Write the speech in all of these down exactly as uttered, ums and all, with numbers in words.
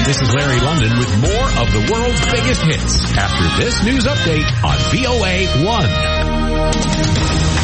This is Larry London with more of the world's biggest hits after this news update on V O A one.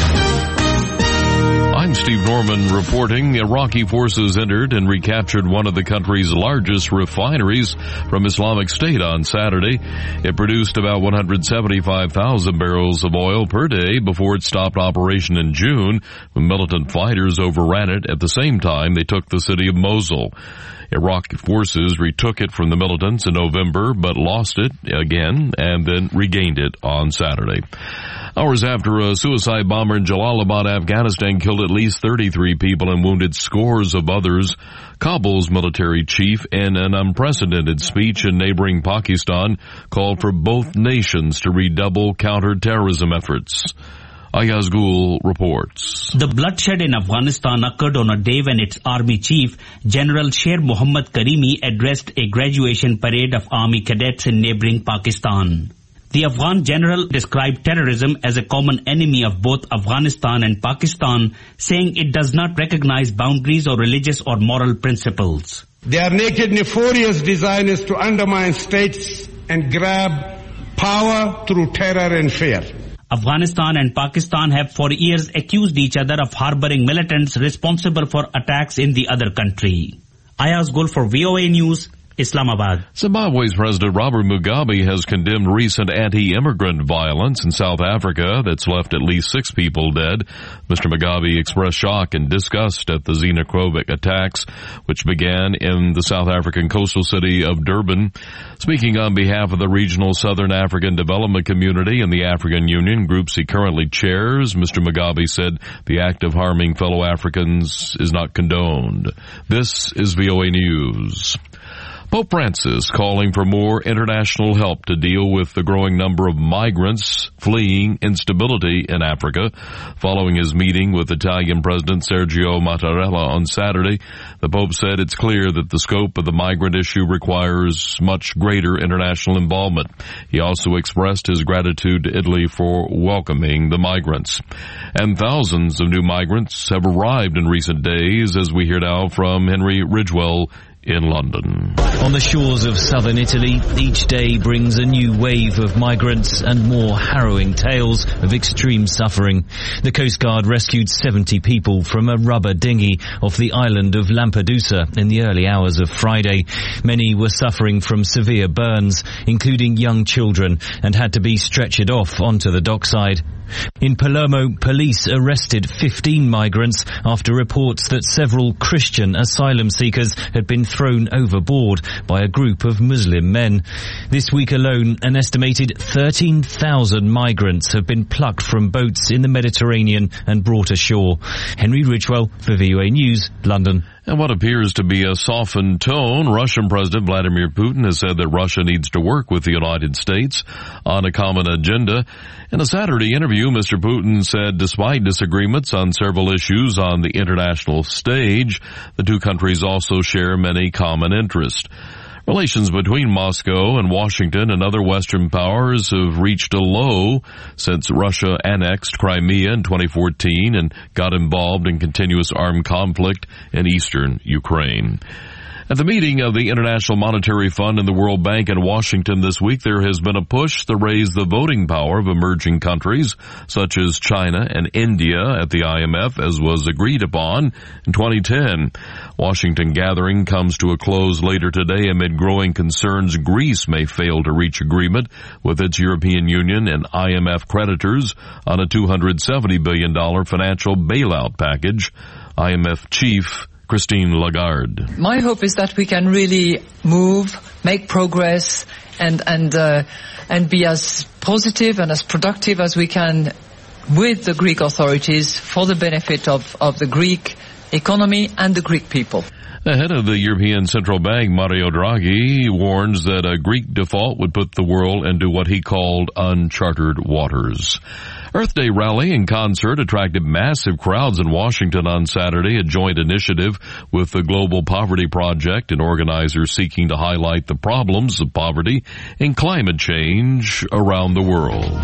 I'm Steve Norman reporting. Iraqi forces entered and recaptured one of the country's largest refineries from Islamic State on Saturday. It produced about one hundred seventy-five thousand barrels of oil per day before it stopped operation in June when militant fighters overran it. At the same time, they took the city of Mosul. Iraqi forces retook it from the militants in November, but lost it again and then regained it on Saturday. Hours after a suicide bomber in Jalalabad, Afghanistan killed at least thirty-three people and wounded scores of others, Kabul's military chief, in an unprecedented speech in neighboring Pakistan, called for both nations to redouble counter-terrorism efforts. Ayaz Gul reports. The bloodshed in Afghanistan occurred on a day when its army chief, General Sher Mohammad Karimi, addressed a graduation parade of army cadets in neighboring Pakistan. The Afghan general described terrorism as a common enemy of both Afghanistan and Pakistan, saying it does not recognize boundaries or religious or moral principles. Their naked, nefarious design is to undermine states and grab power through terror and fear. Afghanistan and Pakistan have for years accused each other of harboring militants responsible for attacks in the other country. Ayaz Gul for V O A News, Islamabad. Zimbabwe's President Robert Mugabe has condemned recent anti-immigrant violence in South Africa that's left at least six people dead. Mister Mugabe expressed shock and disgust at the xenophobic attacks, which began in the South African coastal city of Durban. Speaking on behalf of the regional Southern African Development Community and the African Union, groups he currently chairs, Mister Mugabe said the act of harming fellow Africans is not condoned. This is V O A News. Pope Francis calling for more international help to deal with the growing number of migrants fleeing instability in Africa. Following his meeting with Italian President Sergio Mattarella on Saturday, the Pope said it's clear that the scope of the migrant issue requires much greater international involvement. He also expressed his gratitude to Italy for welcoming the migrants. And thousands of new migrants have arrived in recent days, as we hear now from Henry Ridgewell in London. On the shores of southern Italy, each day brings a new wave of migrants and more harrowing tales of extreme suffering. The Coast Guard rescued seventy people from a rubber dinghy off the island of Lampedusa in the early hours of Friday. Many were suffering from severe burns, including young children, and had to be stretchered off onto the dockside. In Palermo, police arrested fifteen migrants after reports that several Christian asylum seekers had been thrown overboard by a group of Muslim men. This week alone, an estimated thirteen thousand migrants have been plucked from boats in the Mediterranean and brought ashore. Henry Ridgewell for V O A News, London. And what appears to be a softened tone, Russian President Vladimir Putin has said that Russia needs to work with the United States on a common agenda. In a Saturday interview, Mister Putin said despite disagreements on several issues on the international stage, the two countries also share many common interests. Relations between Moscow and Washington and other Western powers have reached a low since Russia annexed Crimea in twenty fourteen and got involved in continuous armed conflict in eastern Ukraine. At the meeting of the International Monetary Fund and the World Bank in Washington this week, there has been a push to raise the voting power of emerging countries such as China and India at the I M F, as was agreed upon in twenty ten. Washington gathering comes to a close later today amid growing concerns Greece may fail to reach agreement with its European Union and I M F creditors on a two hundred seventy billion dollars financial bailout package. I M F chief Christine Lagarde. My hope is that we can really move, make progress, and and uh, and be as positive and as productive as we can with the Greek authorities for the benefit of, of the Greek economy and the Greek people. The head of the European Central Bank, Mario Draghi, warns that a Greek default would put the world into what he called uncharted waters. Earth Day rally and concert attracted massive crowds in Washington on Saturday, a joint initiative with the Global Poverty Project and organizers seeking to highlight the problems of poverty and climate change around the world.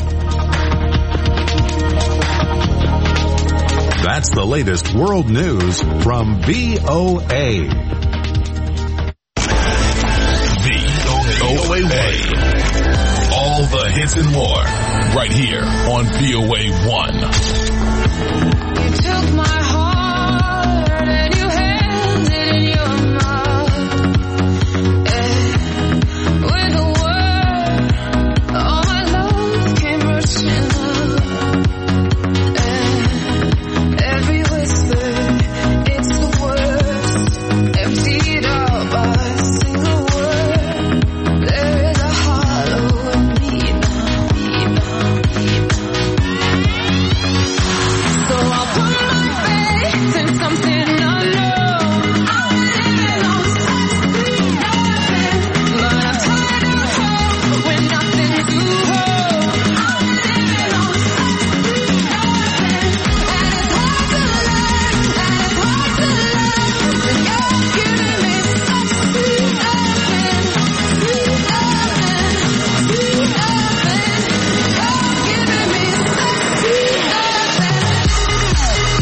That's the latest world news from V O A. A. All the hits and more, right here on V O A one. You took my heart and you held it in your mouth. And with a word, all my love came rushing up. And every whisper, it's the worst, emptied out by a single word. There is a hollow in me now, me now, me now. So I'll put my faith in something unknown. I'm living on such sweet nothing, but I'm tired of hope when nothing's to hold. I'm living on such sweet nothing, and it's hard to learn, and it's hard to learn when you're giving me such sweet nothing, sweet nothing, sweet nothing. You're giving me such sweet nothing.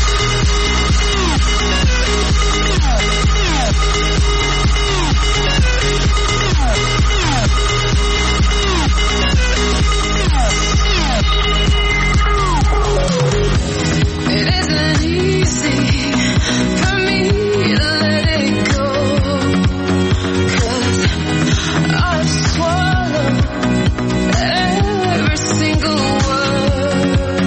It isn't easy for me to let it go, 'cause I've swallowed every single word,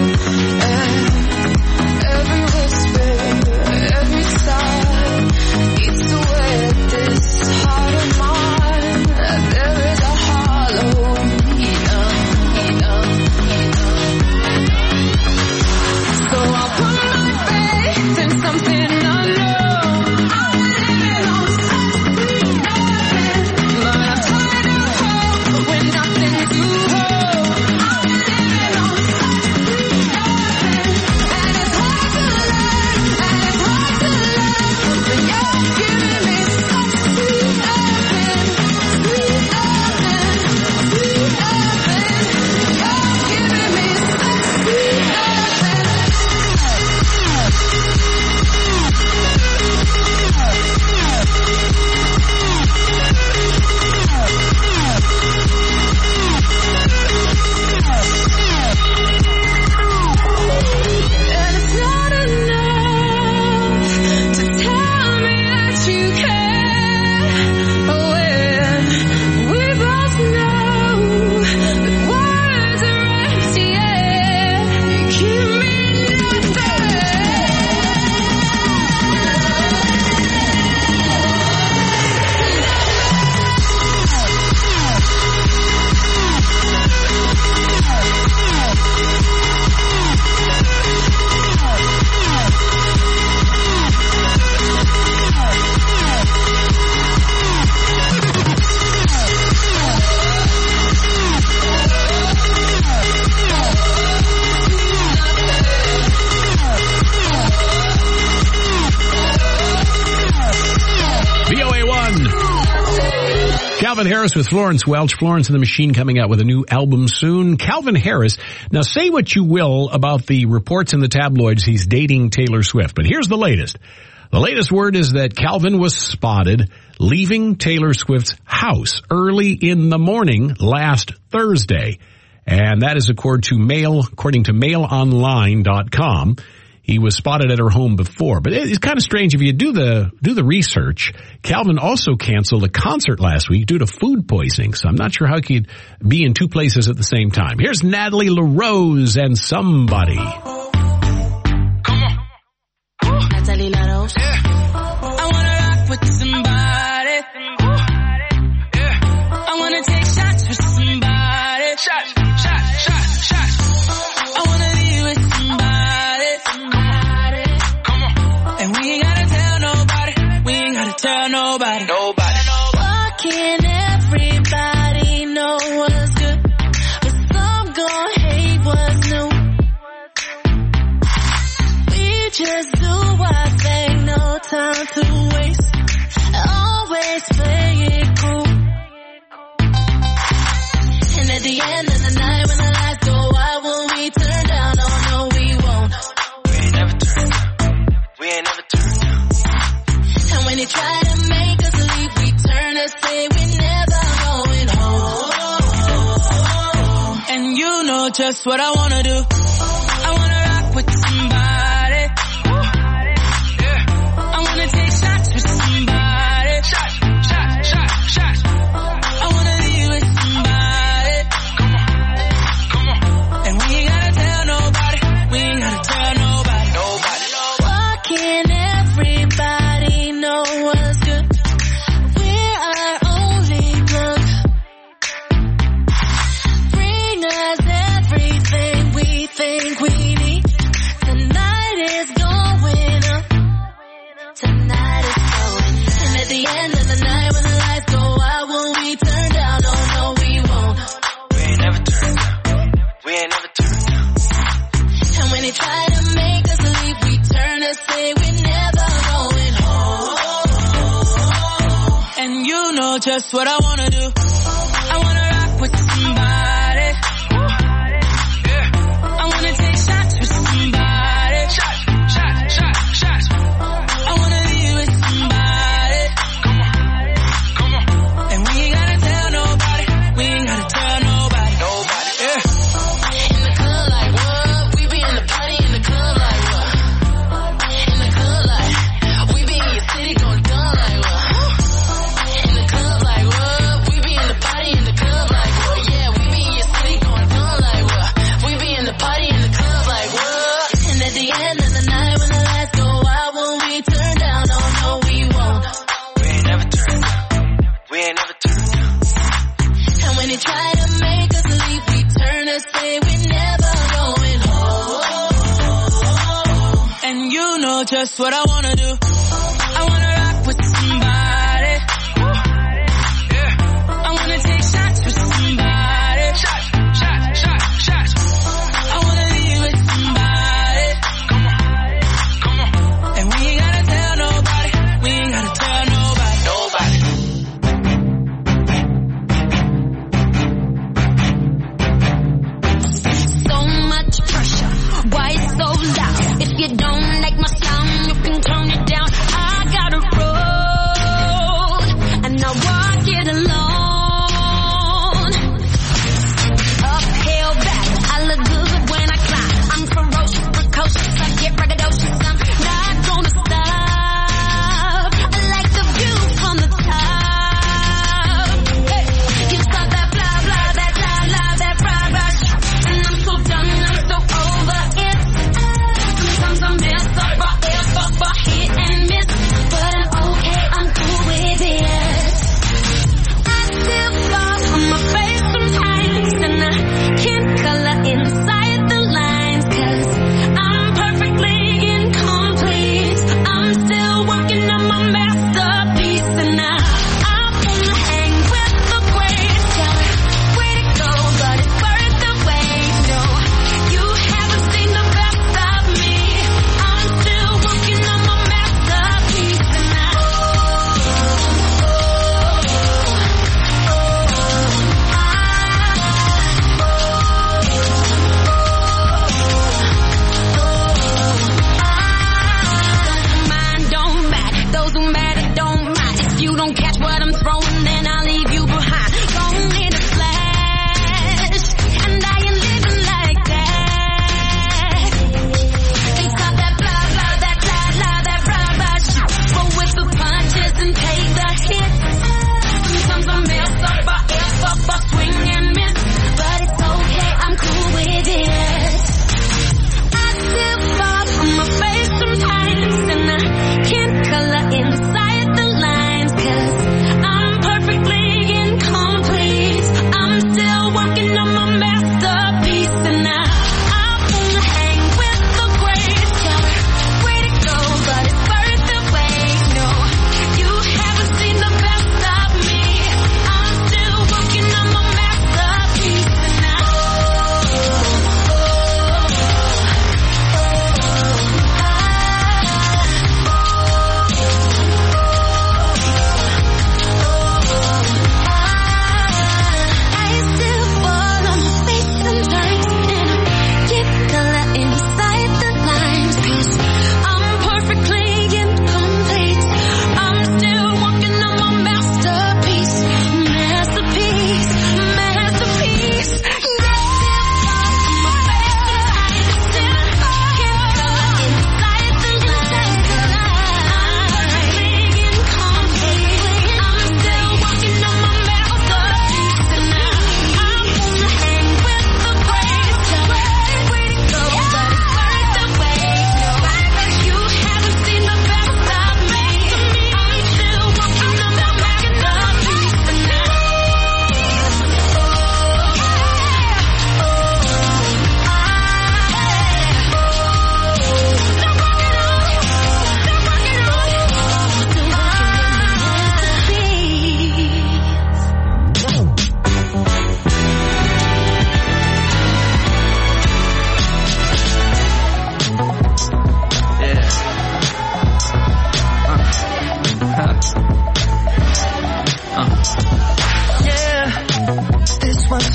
and every whisper, every sigh eats away at this heart of mine. There is a hollow in me now, me now, me now. So I'll put my faith in something unknown. I'm living on such sweet nothing, but I'm tired of hope when nothing's to hold. I'm living on such sweet nothing, and it's hard to learn, and it's hard to learn when you're giving me such sweet nothing, sweet nothing, sweet nothing. You're giving me such sweet nothing. And it's not enough to tell me that you care, when we both know that words are empty air. You give me nothing. V O A one. Calvin Harris with Florence Welch. Florence and the Machine coming out with a new album soon. Calvin Harris. Now say what you will about the reports in the tabloids he's dating Taylor Swift, but here's the latest. The latest word is that Calvin was spotted leaving Taylor Swift's house early in the morning last Thursday. And that is according to mail, according to mail online dot com. He was spotted at her home before, but it's kind of strange if you do the do the research. Calvin also canceled a concert last week due to food poisoning, so I'm not sure how he could be in two places at the same time. Here's Natalie LaRose and Somebody. Natalie LaRose. I wanna rock with somebody. I wanna take shots with somebody. Shots, shots, shots, shots. I wanna be with somebody. Come on. And we ain't gotta tell nobody. We ain't gotta tell nobody. Nobody. What can everybody know what's good? But some gon' hate what's new. We just do our thing, no time to waste. Always play it cool. And at the end of the night, when the lights go out, will we turn down? Oh no, we won't. We ain't never turn down. We ain't never turn down. And when they try to make us leave, we turn and say we never going home. just what I wanna do. I wanna rock with somebody. Yeah. I wanna take shots with somebody. Shots, shots, shots, shots. I wanna be with somebody. Come on, come on. And we ain't gotta tell nobody. We ain't gotta tell nobody. Nobody, nobody. Why can't everybody know what's good? We're our only plug. Bring us everything we think we need. Tonight is going up. Tonight is going up. And at the end of the night when the lights go out, will we turn down? Oh no, we won't. We ain't never turned down. We ain't never turned down. And when they try to make us leave, we turn and say we're never going home. And you know just what I wanna do. I wanna rock with somebody. Yeah. I wanna take shots with somebody. Shots, shots, shots, shots. I wanna be with somebody. Come on, come on. And we ain't gotta tell nobody. We ain't gotta tell nobody. Nobody. Yeah. In the club like what? We be in the party in the club like what? In the club like we be in your city going dumb like what? In the club like what? We be in the party in the club like what? Yeah, we be in your city going dumb like what? We be in the party in the club like what? And at the end of the night when the lights go out, will we turn down? Oh no, we won't. We ain't never turned down. We ain't never turned down. And when they try to make us leave, we turn and say we're never going home. And you know just what I wanna do. I wanna rock with somebody. Yeah. I wanna take shots with somebody. Shots, shots, shots, shots. I wanna be with somebody. Come on, come on. And we ain't gotta tell nobody. We ain't gotta tell nobody. Nobody. So much pressure, why it's so loud? If you don't like my sound, you can turn it down.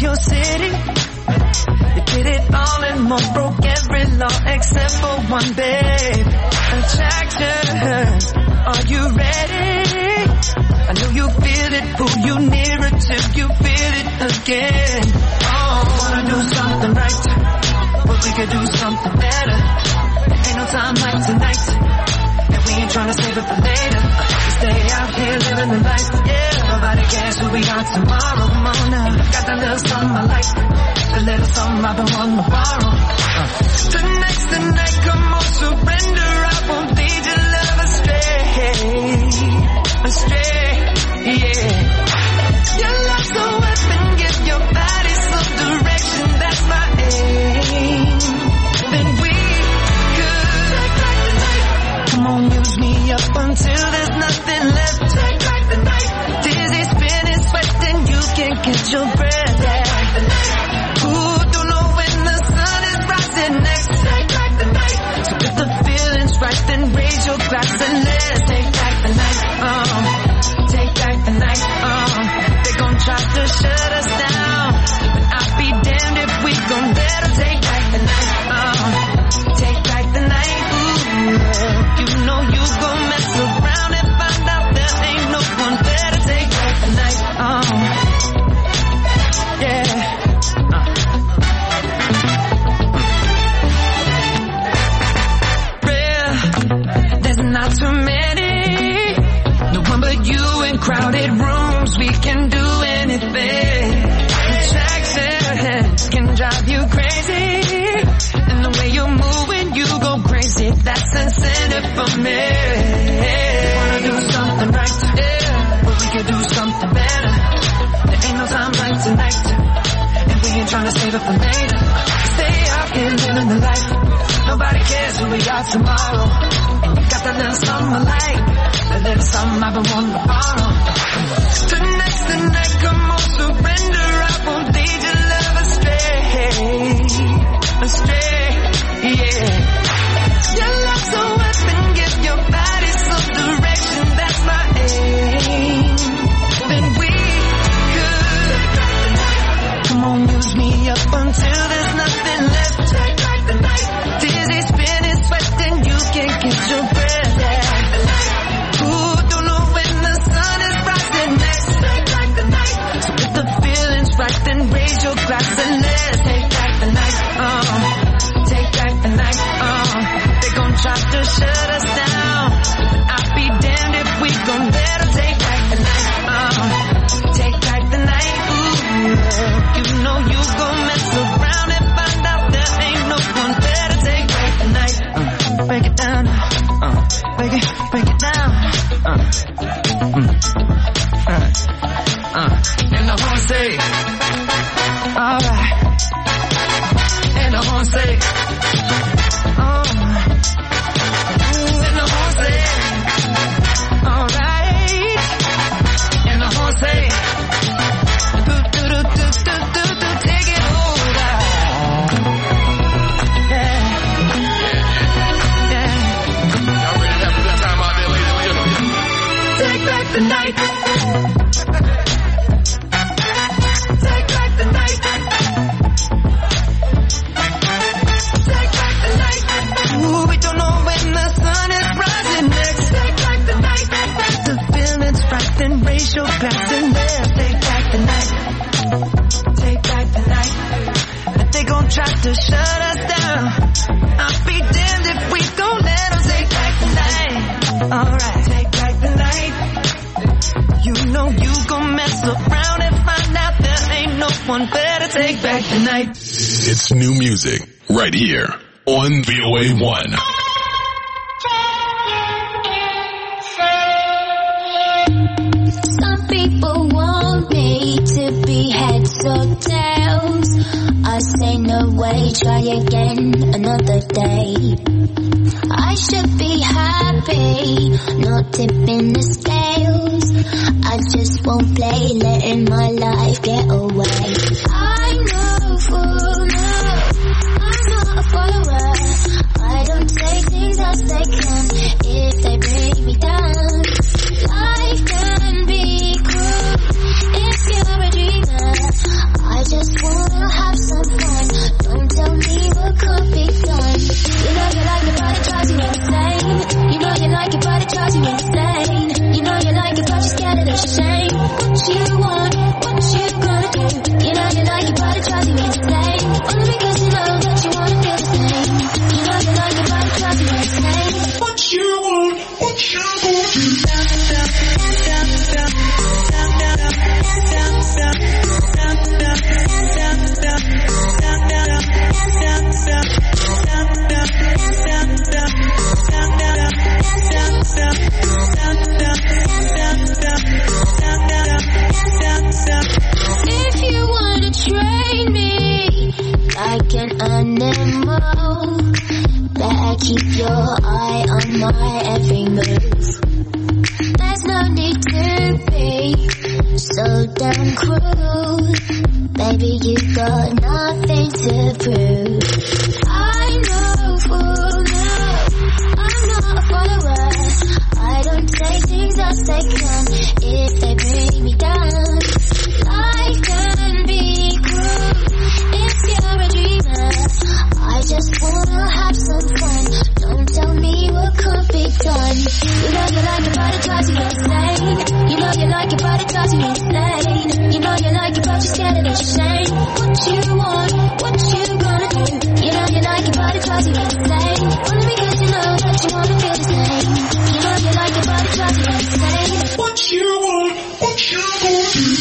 your city. You did it all and more, broke every law except for one, babe. Attraction, are you ready? I know you feel it, pull you nearer till you feel it again. Oh, wanna do something right, but we could do something better. There ain't no time like tonight, and we ain't trying to save it for later. We stay out here living the life, yeah. Nobody cares who we are tomorrow. Come on now, got that little something I like, the little something I've been wanting to borrow. Uh. Tonight's the night, come on, surrender. I won't lead your love astray, astray, yeah. Your love's a weapon, give your body some direction. That's my aim. Then we could take back the night. Come on, use me up until there's nothing left. Take back the night. Dizzy, spinning, sweating, you can't catch your breath. Take the night. Ooh, don't know when the sun is rising next. Take back the night. So if the feeling's right, then raise your glass and let's take back the night. Um, take back the night. Um, they gon' try to shut us down, but I'll be damned if we gon' let them take back the night. Um, take back the night. Ooh, you know you gon' mess around and find out there ain't no one better. Take back the night. Um, yeah. Uh. Real, there's not too many. No one but you in crowded rooms. We can do anything. Attraction can drive you crazy, and the way you move when you go crazy, that's incentive for me. Wanna do something right, yeah, but we could do something better. There ain't no time like tonight, and we ain't trying to save it for later. Stay out here living the life. Nobody cares who we are tomorrow. And you got that little something I like, that little something I've been wanting to borrow. Tonight's the night, come on, surrender. I won't lead your love astray, astray, yeah. Your love's a weapon, give your body some direction. That's my aim. Then we could come on, use me up until there's nothing left. Take back the night. Dizzy, spinning, sweating, you can't catch your breath. Ooh, don't know when the sun is rising next. Take back the night. So if the feeling's right, then raise your glass and let's take back the night. Um, take back the night. Um, they gon' try to shut us down, I'll be damned if we gon' let them take back the night. Um, take back the night. Ooh, you know you gon' mess around and find out there ain't no one better. Take back the night. Uh, break it down. Uh, break it, break it down. Uh, mm, uh, uh, and the horn say, alright. And the horn say, oh. And the horn say, alright. And the horn say, do do do do do do do, take it over. Yeah, yeah. Y'all ready to have a good time out there, ladies and gentlemen? Take back the night. Take back the night. Take back the night. Ooh, we don't know when the sun is rising next. Take back the night. The feeling's right, then raise your glass and let's take back the night. Take back the night. But they gon' try to shut us down, I'll be damned if we gon' let them take back the night. Alright, take back the night. You know you gon' mess around and find out there ain't no one better. Take back the night. It's new music right here on V O A one. Some people want me to be heads or tails. I say no way, try again another day. I should be happy, not tipping the scales. I just won't play, letting my life get away. I'm no fool, no, I'm not a follower. I don't say things as they can if they bring me down. Life can be cruel if you're a dreamer. I just so damn cruel. Baby, you got nothing to prove. I know full well I'm not a follower. I don't take things as they come if they bring me down. Life can be cruel if you're a dreamer. I just wanna have some fun. Don't tell me what could be done. You know you like it, but it drives you insane. You know you like it, but it drives you insane. You know you like it, but you're scared of the shame. What you want, what you gonna do? You know you like it, but it drives you insane. Only because you know that you wanna feel the same. You know you like it, but it drives you insane. What you want, what you gonna do?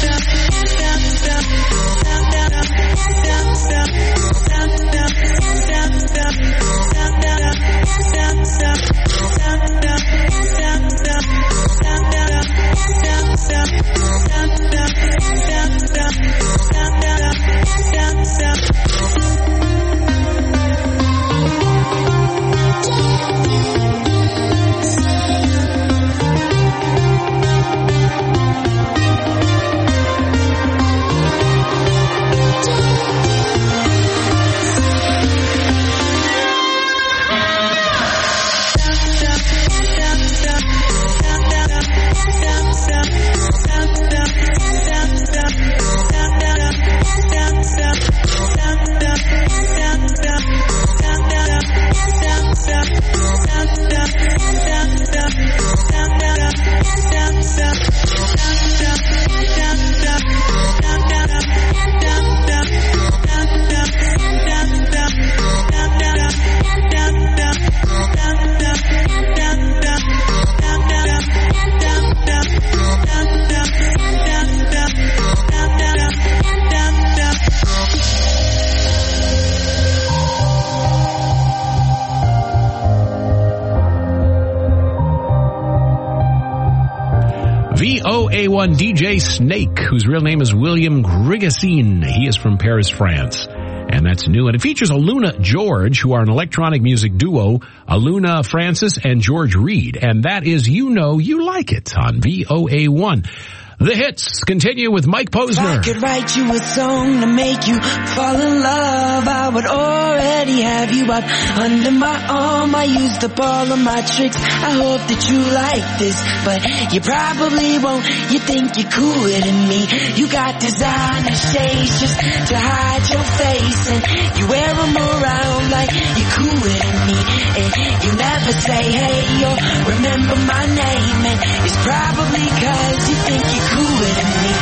V O A one D J Snake, whose real name is William Grigasine. He is from Paris, France. And that's new. And it features Aluna George, who are an electronic music duo, Aluna Francis and George Reed. And that is You Know You Like It on V O A one. The hits continue with Mike Posner. If I could write you a song to make you fall in love, I would already have you up under my arm. I used up all of my tricks. I hope that you like this, but you probably won't. You think you're cooler than me. You got designer shades just to hide your face, and you wear them around like you're cooler than me. And you never say hey or remember my name, and it's probably cause you think you're cooler than me.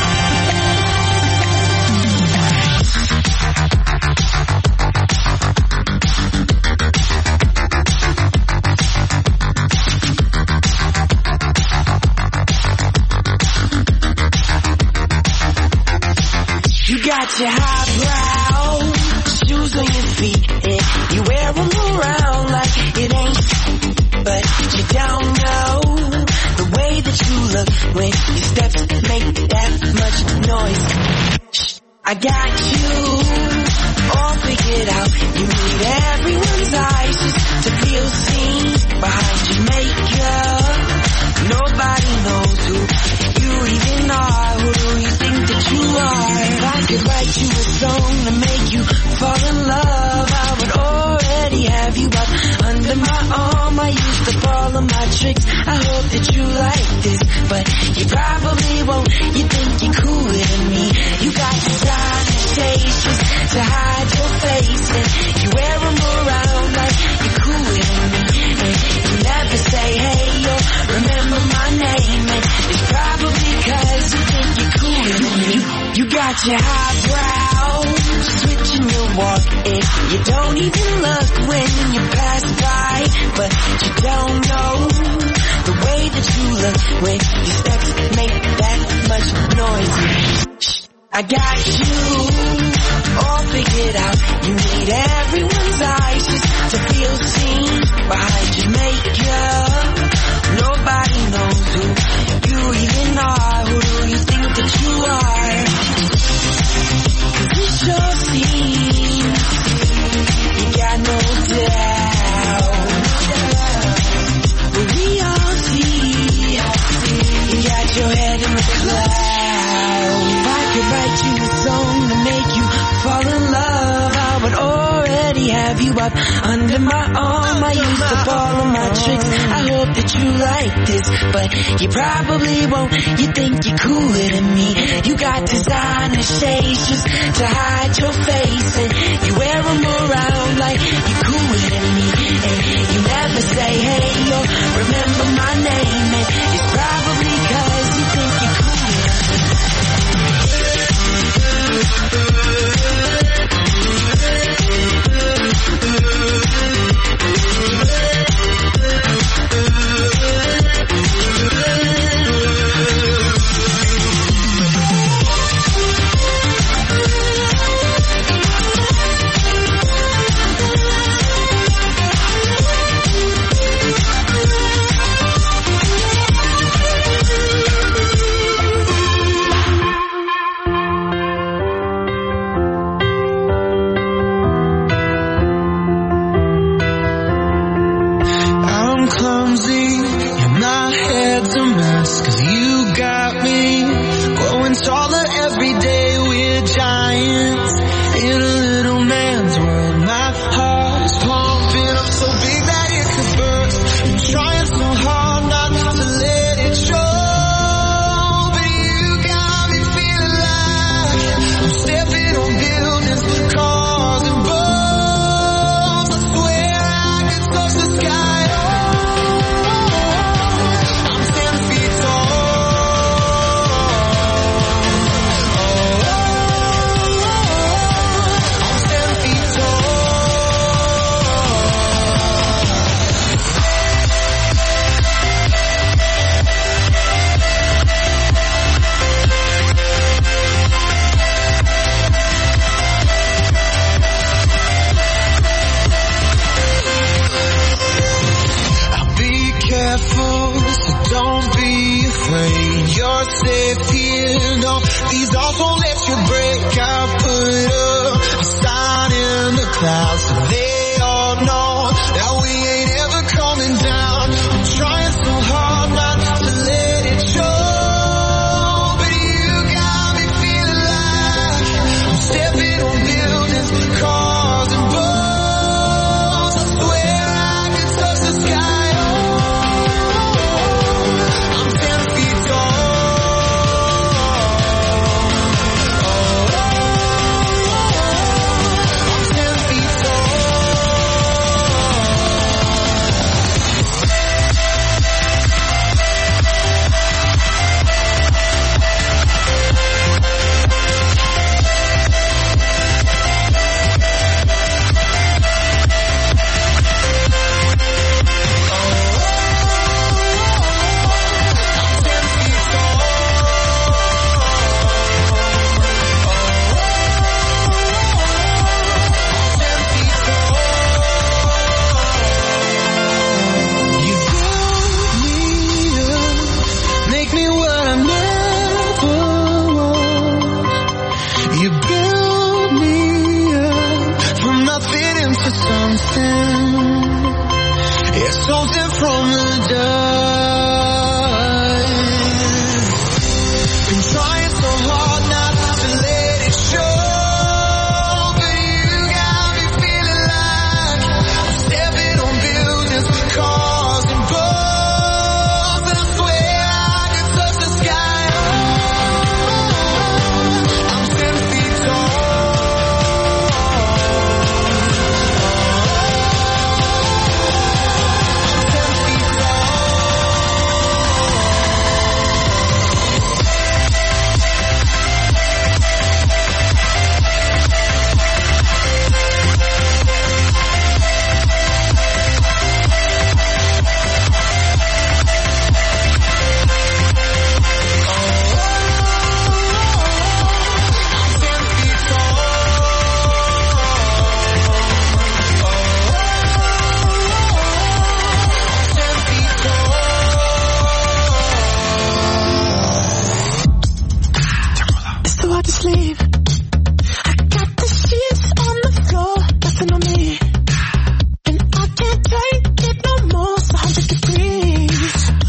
You got your highbrow shoes on your feet, and you wear them around like it ain't, but you don't know the way that you look when your steps make that much noise. Shh, I got you all figured out. You need everyone's eyes just to feel seen behind your makeup. Nobody knows who you even are. Who do you think that you are? If I could write you a song to make you fall in love, I would already have you up under my arm. I used up all of my tricks. I hope that you like this, but you probably won't. You think you're cooler than me. You got designer shades just to hide your face, and you wear them around like you're cooler than me. And you never say hey or remember my name, and it's probably cause you think you're cooler than me. You got your highbrow switching your walk, and you don't even look when you pass by, but you don't know the way that you look when your steps make that much noise. Shh, I got you all figured out. You need everyone's eyes just to feel seen behind your makeup. Nobody knows who you even are. Who do you think that you are? 'Cause it sure seems you got no doubt. But we all see you got your head in the clouds. write you a song to make you fall in love. I would already have you up under my arm. I used up all of my tricks. I hope that you like this, but you probably won't. You think you're cooler than me. You got designer shades just to hide your face, and you wear them around like you're cooler than me. And you never say hey or remember my name, and it's probably 'cause you think you're cooler.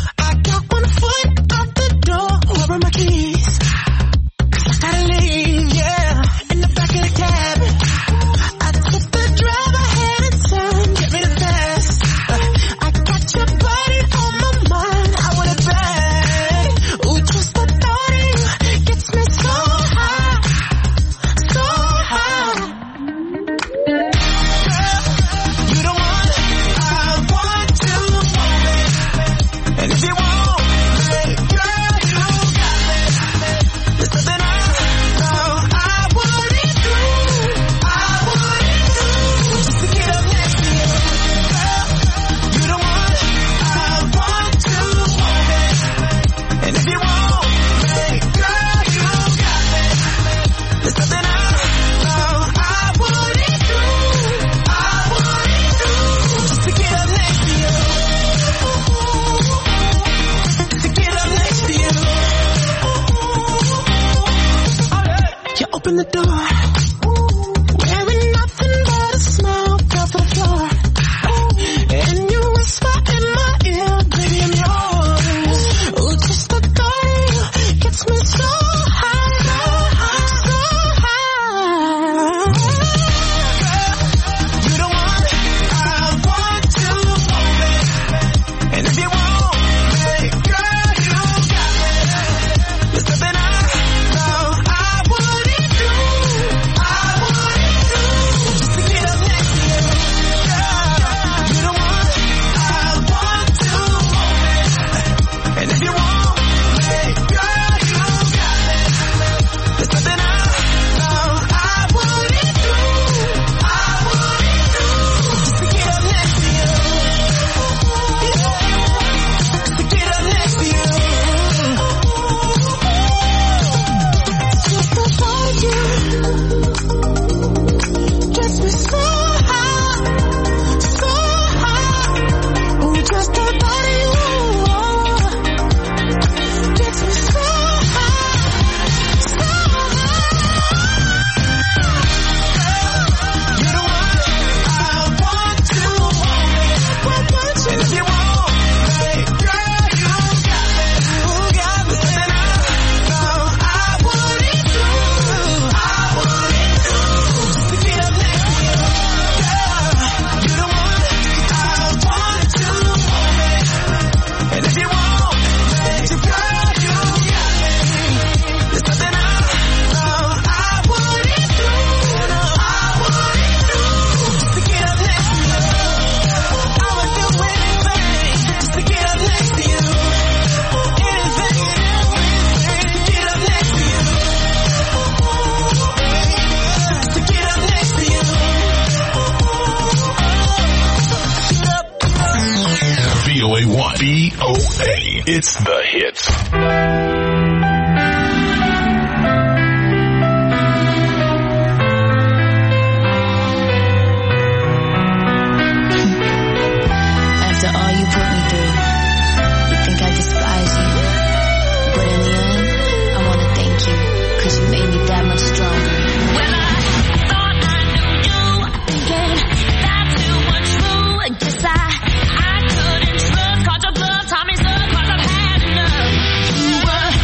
Leave. open the door. Wearing nothing but a smile across the floor. And you whisper in my ear, baby, I'm yours. Ooh, just the thought of you gets me so high, so high. You the one I want to hold it. And if you want me, girl, you got me. There's something I know I wouldn't do, I wouldn't do, just to get up next to you. Girl, you the one I want to hold it. And if you want me, girl, you got me. There's something I know I wouldn't do, I wouldn't do, just to get up next to you. Just to get up next to you. Just the thought of you gets me so high, so high. Ooh, just the thought of you gets me so high, so high. You're the one I want to hold it. And if you want me, girl, you got me. You got me. Something I know I wouldn't do, I wouldn't do, just to get up next to you. Girl, you're the one I want to hold it. And if you want me, girl, you got me. There's something I know I wouldn't do, no, I wouldn't do, just to get up next to you. I would do anything just to get up next to you. Anything, everything to get up next to you. Just to get up next to you. V O A one. V O A. It's the hits. After all you put me through, you think I despise you. But in the end, I want to thank you, cause you made me that much stronger. Well, I thought I knew you, thinking that you were true. I guess I, I couldn't trust, caught your bluff, Tommy's up, cause I've had enough. You were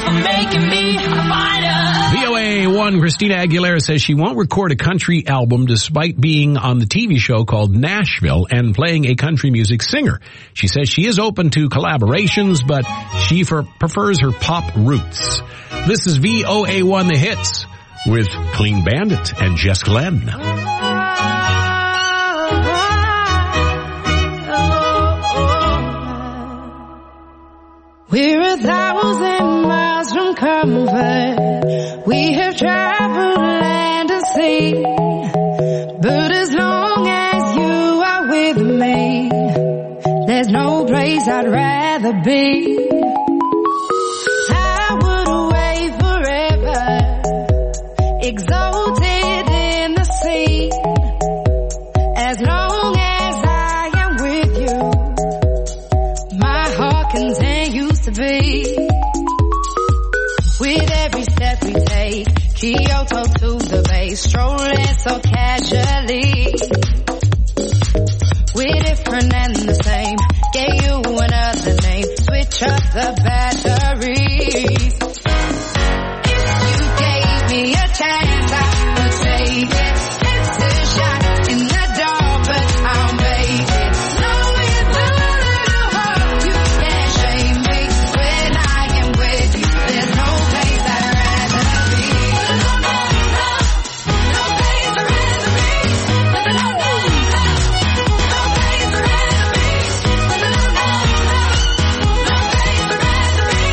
for making me a fighter. V O A one, Christina Aguilera says she won't record a country album despite being on the T V show called Nashville and playing a country music singer. She says she is open to collaborations, but she for, prefers her pop roots. This is V O A one The Hits with Clean Bandit and Jess Glenn. We're a thousand miles from comfort. We have traveled land and sea. But as long as you are with me, there's no place I'd rather be. I would away forever, exalted in the sea. As long as I am with you, my heart continues to beat. With every step we take, Kyoto to the bay, strolling so casually. We're different and the same, gave you another name, switch up the batteries. If you gave me a chance, I would take it. It's a shot in the dark, but I'll make it. Knowing the little hope, you can't shame me. When I am with you, there's no place I'd rather be. No, no, no, no place I'd rather be. No, no, no, no, no place I'd rather be. No, no, no, no, no place I'd rather be.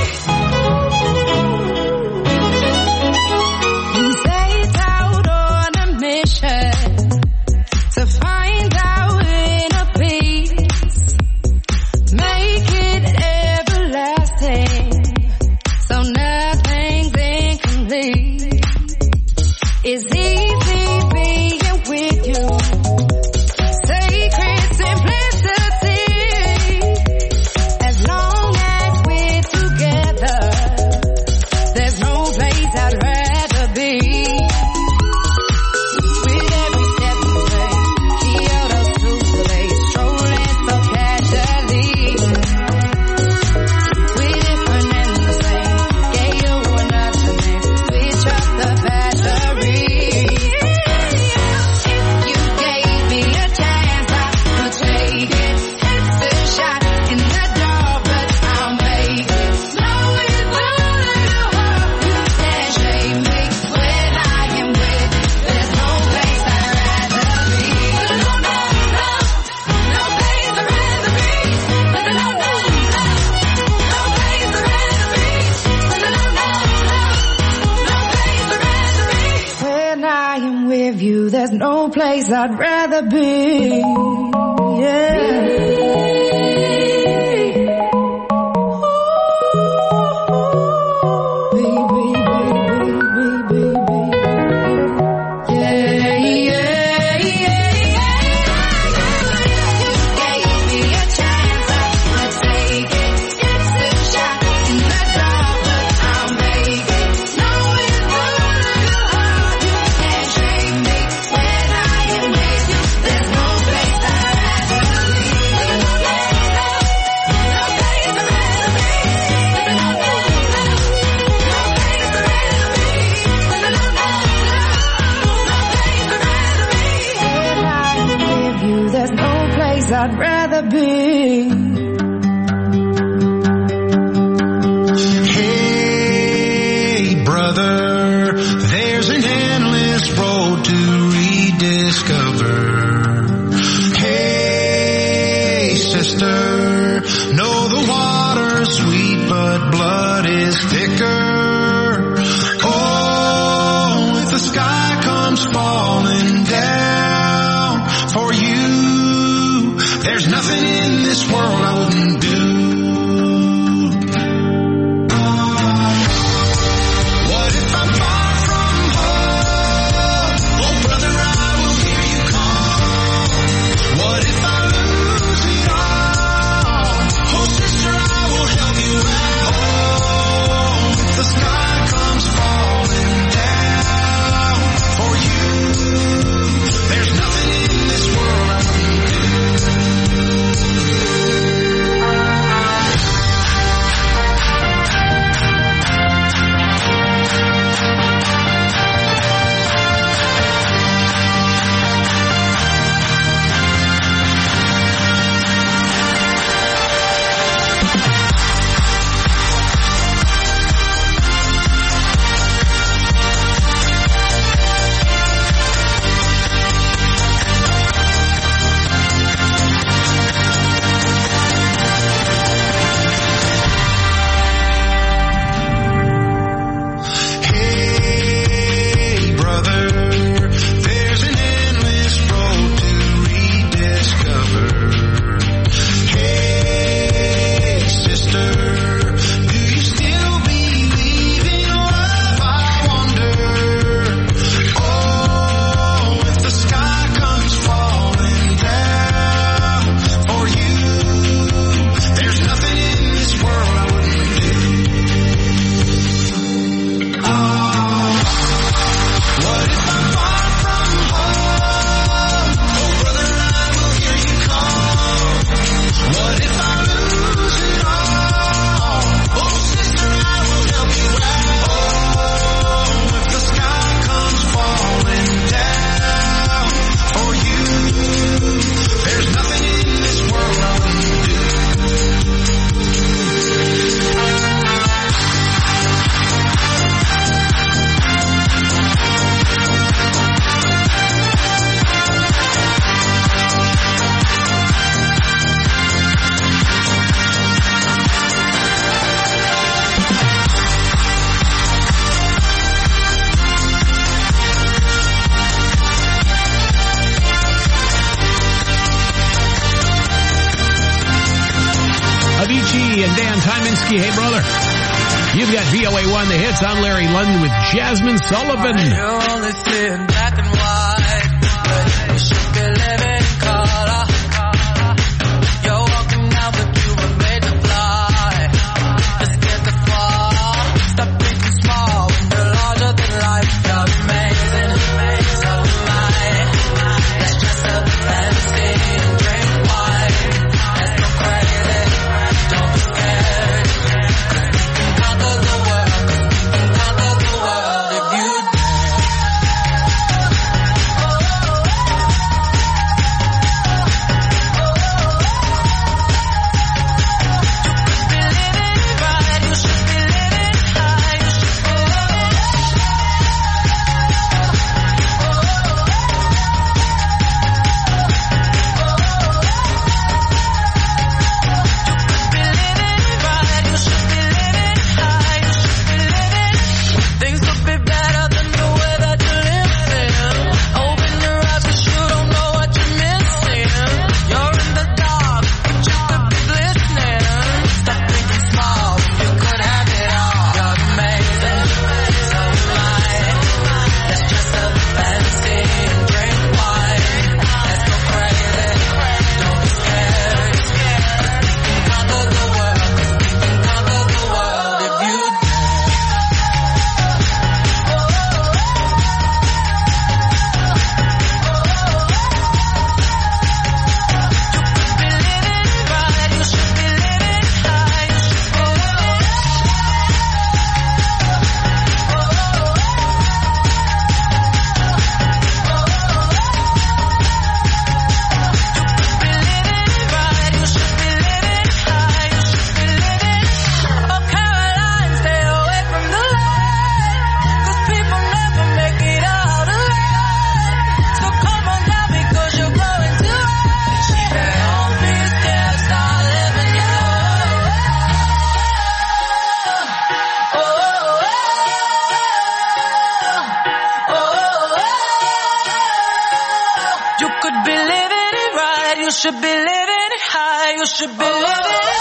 We set out on a mission to find our inner peace, make it everlasting, so nothing's incomplete. It's easy being with you, sacred simplicity. As long as we're together, there's no place I'd rather be. With every step we take, Kyoto to the bay, strolling so casually. We're different and the same, gave you another name, switch up the batteries. If you gave me a chance, I would take it. It's a shot in the dark, but I'll make it. Knowing the little hope, you can't shame me. When I am with you, there's no place I'd rather be. No, no, no, no place I'd rather be. No, no, no, no, no place I'd rather be. No, no, no, no, no place I'd rather be. When I am with you, there's no place I'd rather be. I'd rather be. Hey, brother, there's an endless road to rediscover. Hey, sister, know the water's sweet, but blood is thicker. Oh, if the sky comes falling down for you, there's nothing in this world I wouldn't do. What if I'm far from home? Oh, brother, I will hear you call. What if I lose it all? Oh, sister, I will help you out. Oh, if the sky comes falling down for you, Zelensky. Hey, brother. You've got V O A one, the hits. I'm Larry London with Jasmine Sullivan. You only see in black and white, but you should be living in color. You're walking now, but you were made to fly. Just get the fall. Stop thinking small when you're larger than life. You're amazing, so am I. Let's dress up fancy and drink wine. Let's go crazy, don't be scared. 'Cause we can conquer the world, 'cause we can conquer the world if you things could be better than the way that you're living. Open your eyes 'cause you don't know what you're missing. You're in the dark, but you could be glistening. Stop thinking small, you could have it all. You're amazing, so am I. Let's dress up fancy and drink wine. Let's go crazy, don't be scared. 'Cause we can conquer the world, 'cause we can conquer the world if you You could be living it right, you should be living it high, you should be living it.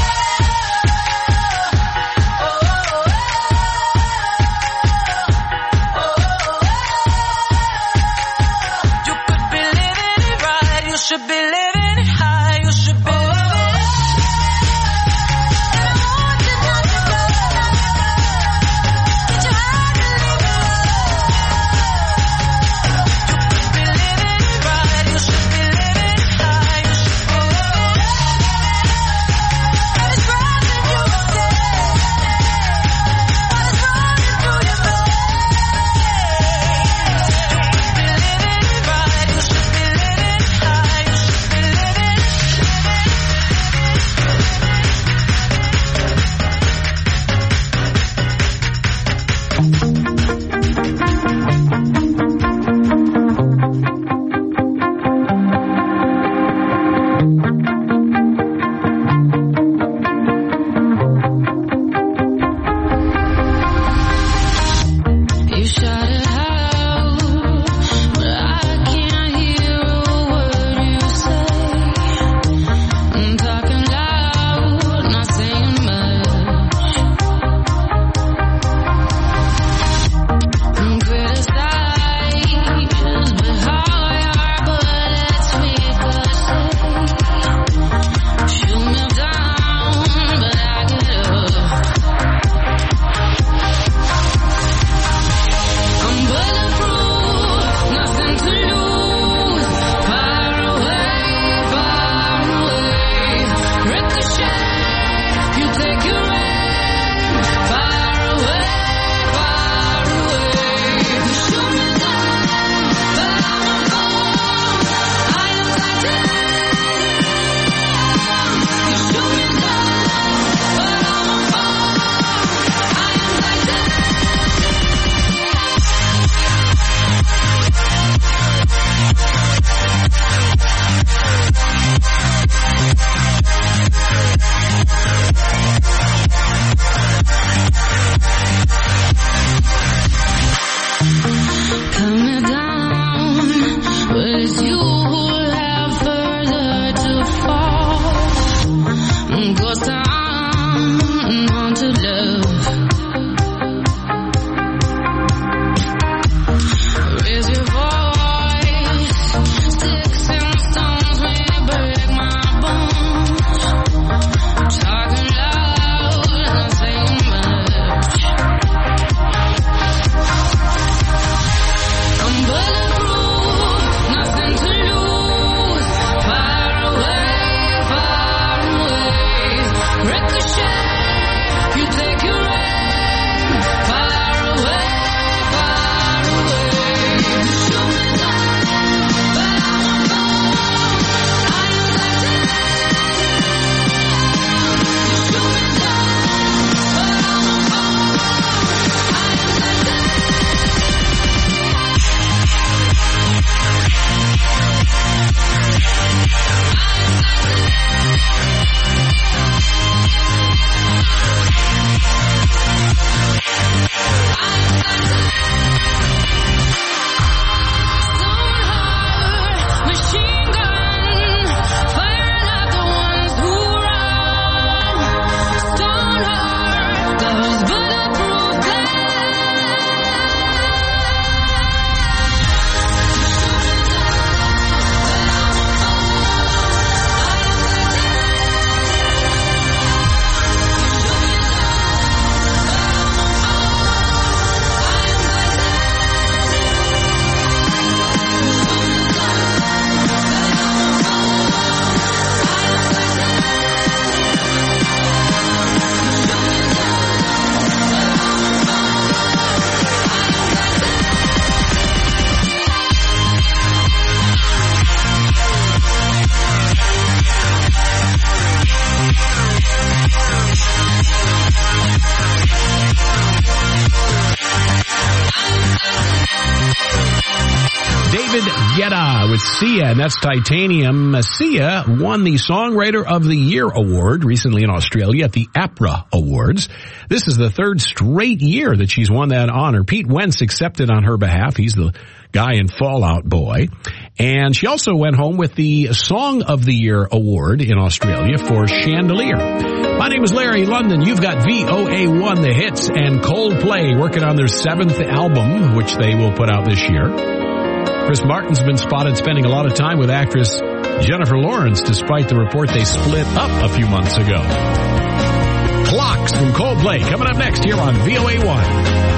You could be living it right, you should be living it high, you should be living it. You shout it out, but I can't hear a word you say. I'm talking loud, not saying much. Guetta with Sia, and that's Titanium. Sia won the Songwriter of the Year award recently in Australia at the APRA Awards. This is the third straight year that she's won that honor. Pete Wentz accepted on her behalf. He's the guy in Fall Out Boy. And she also went home with the Song of the Year award in Australia for Chandelier. My name is Larry London. You've got V O A one, The Hits, and Coldplay working on their seventh album, which they will put out this year. Chris Martin's been spotted spending a lot of time with actress Jennifer Lawrence, despite the report they split up a few months ago. Clocks from Coldplay coming up next here on V O A one.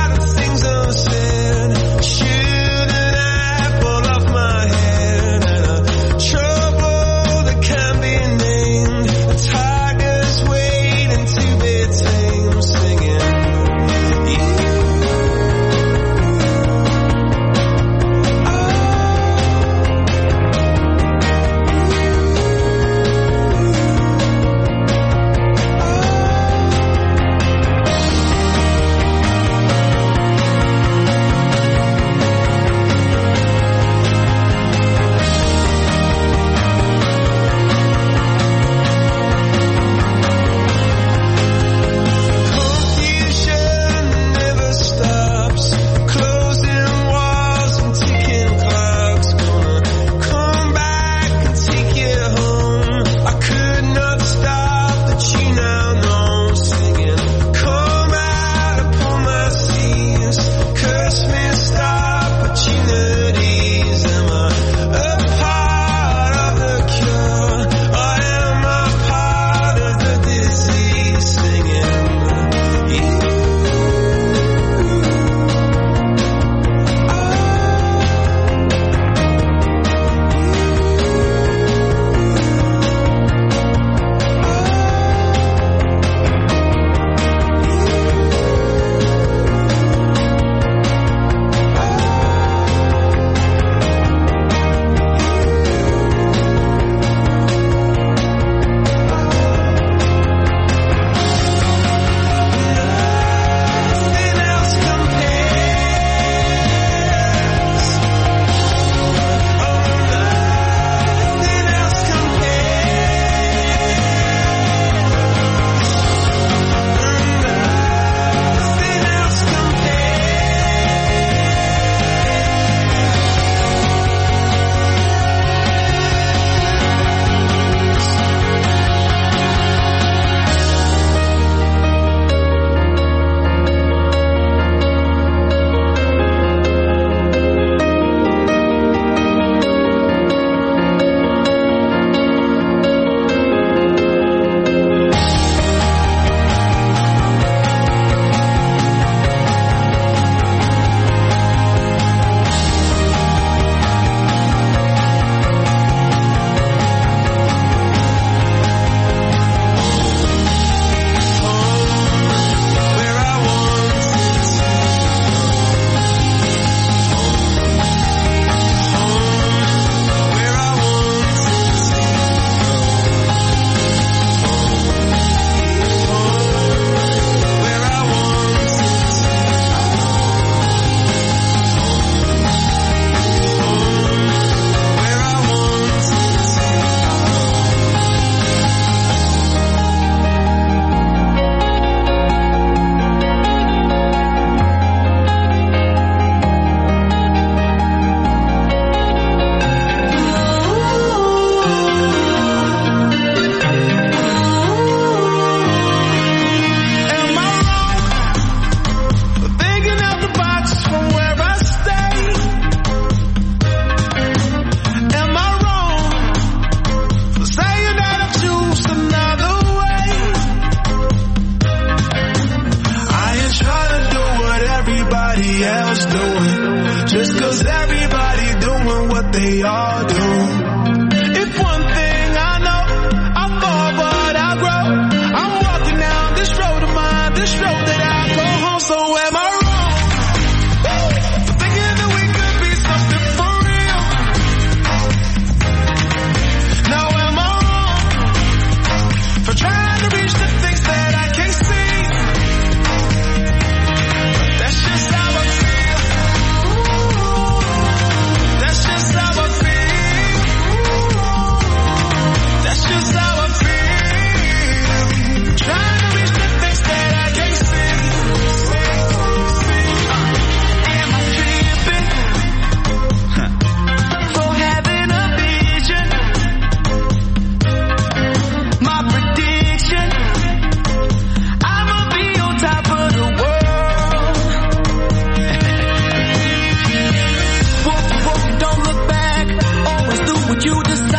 Shoot an apple off my head and you decide.